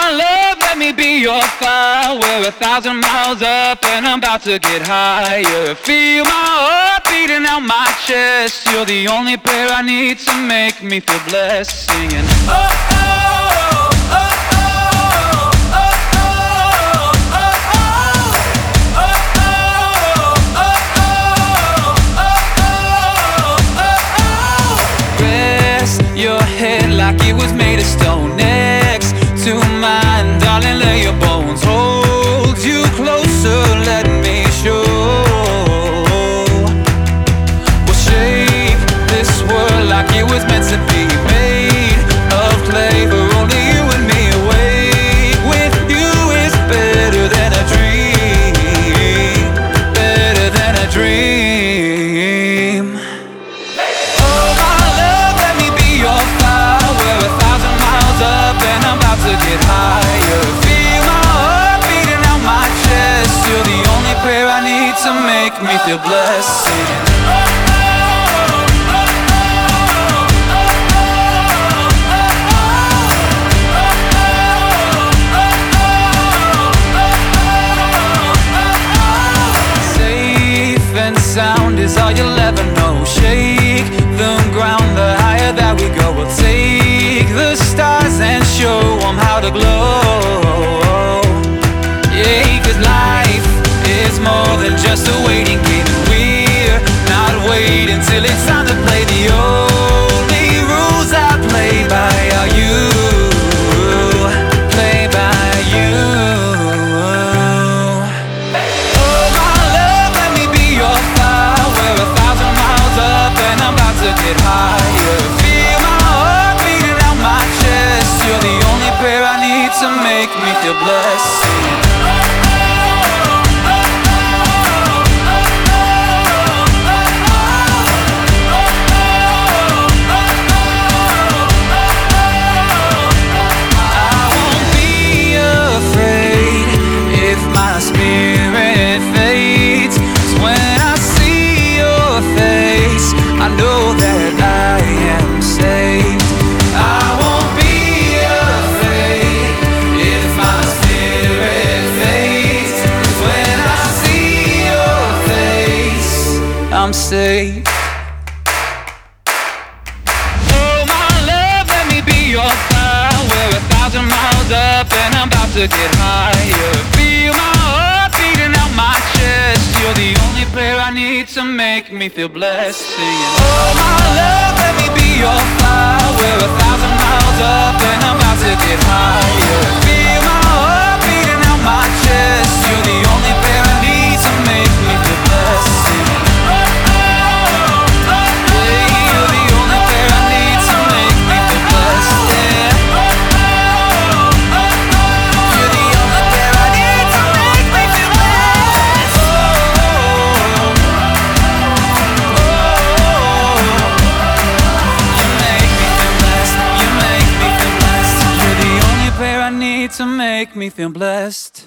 my love, let me be your fire. We're 1,000 miles up and I'm about to get higher. Feel my heart beating out my chest. You're the only prayer I need to make me feel blessed. Singing, oh, oh, oh, oh, oh, oh, oh, oh. Rest your head like it was made of stone. Next to mine, darling, lay your bones. Hold you closer, let me show. We'll shape this world like it was meant to be. Made of clay for only you and me. Awake with you is better than a dream. Better than a dream. Oh my love, let me be your fire. We're 1,000 miles up and I'm about to get higher. Feel my heart beating out my chest. You're the only prayer I need to make me feel blessed. Singing, oh, oh, oh, safe and sound is all you'll ever know. Shake the ground, the higher that we go. We'll take the stars and show them how to glow. Yeah, 'cause life is more than just a waiting game. We're not waiting till it's time to play. The only rules I play by are you. Play by you. Oh my love, let me be your fire. We're 1,000 miles up and I'm about to get higher. Feel my heart beating out my chest. You're the only prayer I need to make me feel blessed. Singing, I won't be afraid if my spirit fades. 'Cause when I see your face, I know that I am saved. I won't be afraid if my spirit fades. 'Cause when I see your face, I'm saved. Oh my love, let me be your fire. We're 1,000 miles up and I'm about to get higher. Feel my heart beating out my chest. You're the only prayer I need to make me feel blessed. Singing, oh my love, let me be your fire. We're 1,000 miles up and I'm about to get higher. Feel my heart beating out my chest. You're the only prayer I need to make me feel blessed. Singing, you're the only prayer I need to make me feel blessed, yeah. You're the only prayer I need to make me feel blessed. You make me feel blessed. You make me feel blessed. You're the only prayer I need to make me feel blessed.